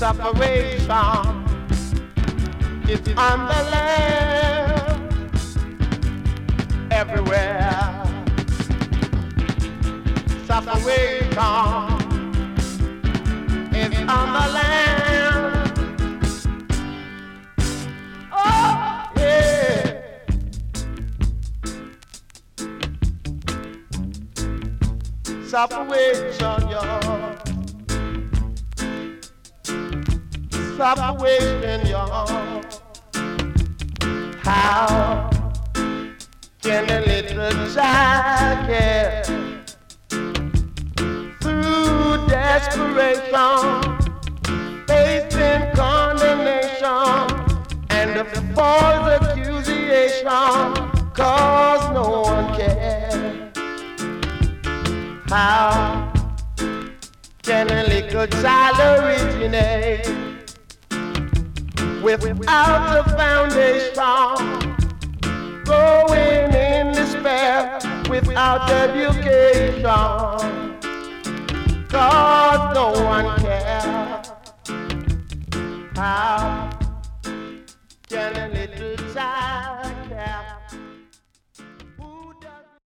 Separation is on the land everywhere. Separation is on the land. Oh, yeah. Separation, y'all. Separation, y'all. How can a little child get through desperation, facing condemnation and a false accusation, 'cause no one cares? How can a little child originate without a foundation, going in despair without education, 'cause no one cares? How can